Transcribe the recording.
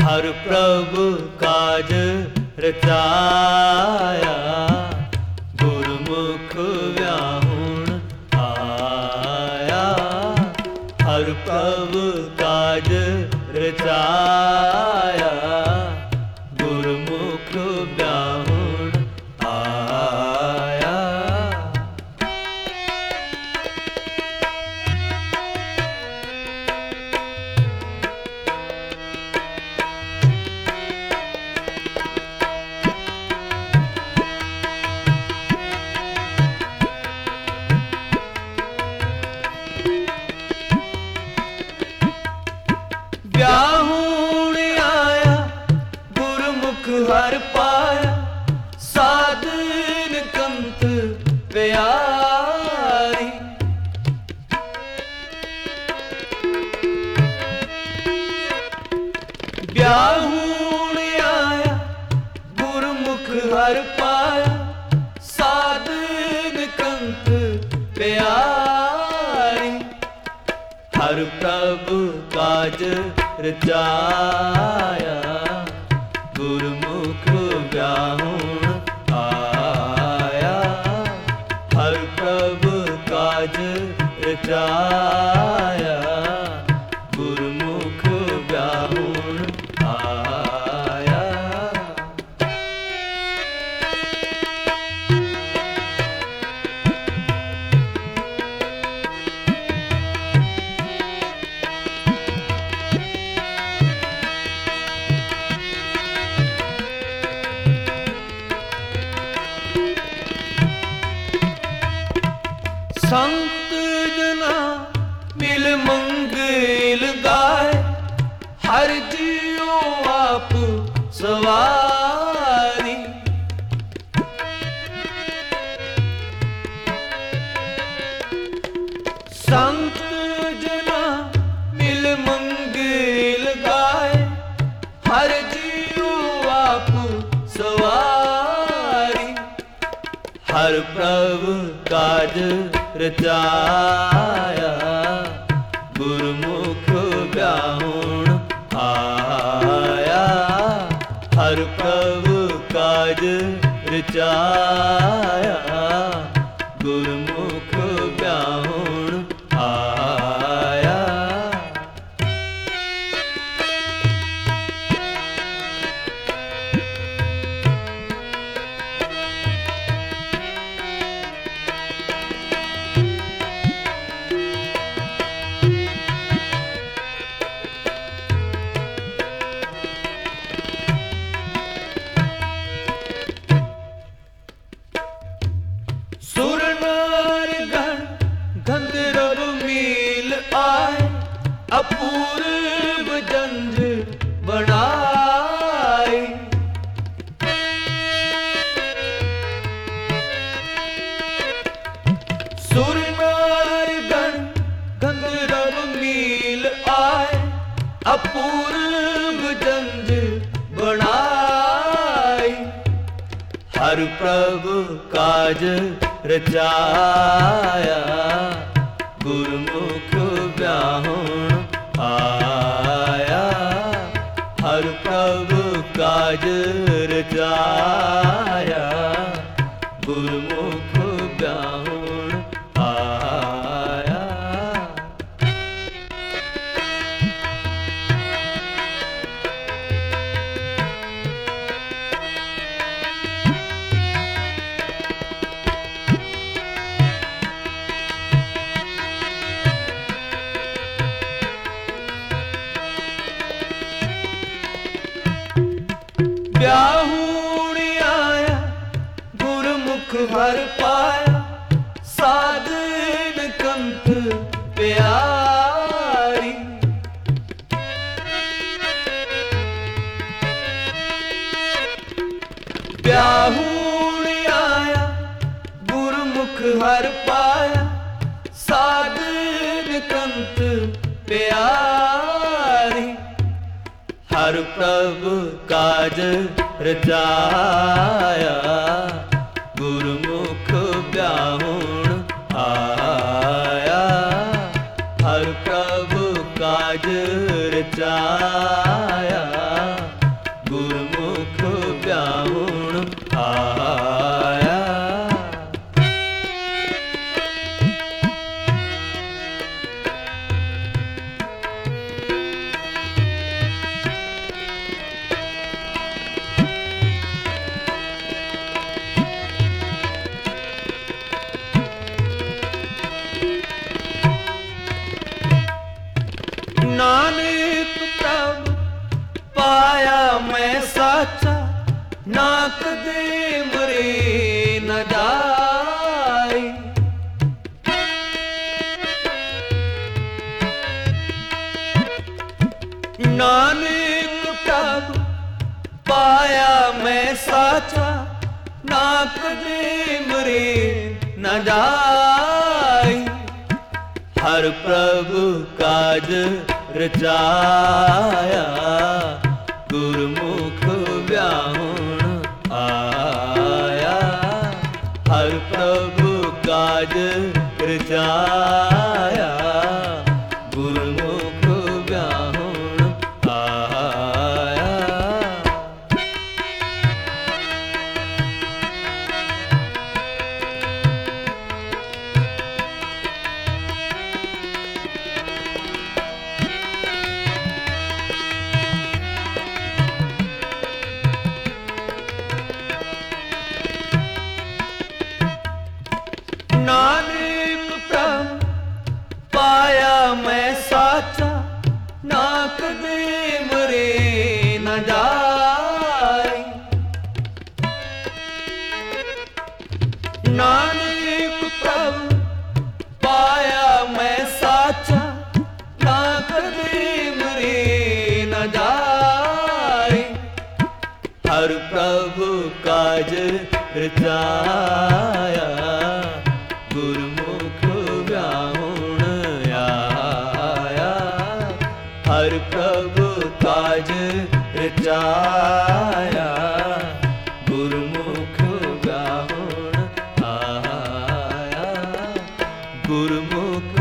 हर प्रभु काज रचाया, गुरमुख व्याहुण आया। हर प्रभु काज रचाया, गुरमुख व्याहुण आया। व्याहुण आया, गुरमुख हर पाया, साधन कंत प्यारी। व्याहुण आया, गुरमुख हर पाया, साधन कंत प्यारी। हर प्रभु काज रचाया, गुरमुख व्याहुण आया। हर प्रभु काज रचाया, गुरमुख व्याहुण आया। संत जना मिल मंगल गाय, हर जियो आप सवारी। संत जना मिल मंगल गाय, हर जियो आप सवारी। हर प्रभु काज रचाया, गुरमुख व्याहुण आया। हर प्रभु काज रचाया, गुरमुख व्याहुण आया। सुर नर गण गंधर्व मिल आए, अपूर्व जंज बनाए। सुर नर गण गंधर्व मिल आए, अपूर्व जंज बनाए। हर प्रभु काज रचाया, गुरमुख व्याहुण आया। हर प्रभु काज रचाया, गुरमुख व्याहुण आया। व्याहुण आया, गुरमुख हर पाया, साधन कंत प्यारी। व्याहुण आया, गुरमुख हर पाया, साधन कंत प्यारी। हर प्रभु काज रचाया, गुरमुख व्याहुण आया। हर प्रभु काज रचाया, नानक प्रभु पाया मैं साचा, नाक दे मरे न जाए। नानक प्रभु पाया मैं साचा, नाक दे मरे न जाए। हर प्रभु काज रचाया, गुरमुख व्याहुण आया। हर प्रभु काज रचाया, गुरमुख व्याहुण आया। नानक प्रभु पाया मैं साचा, नाक दे मरे न जाए। नानक प्रभु पाया मैं साचा, नाक दे मरे न जाए। हर प्रभु काज रचाया, गुरमुख व्याहुण आया। हर प्रभु काज रचाया, गुरमुख व्याहुण आया। गुरमुख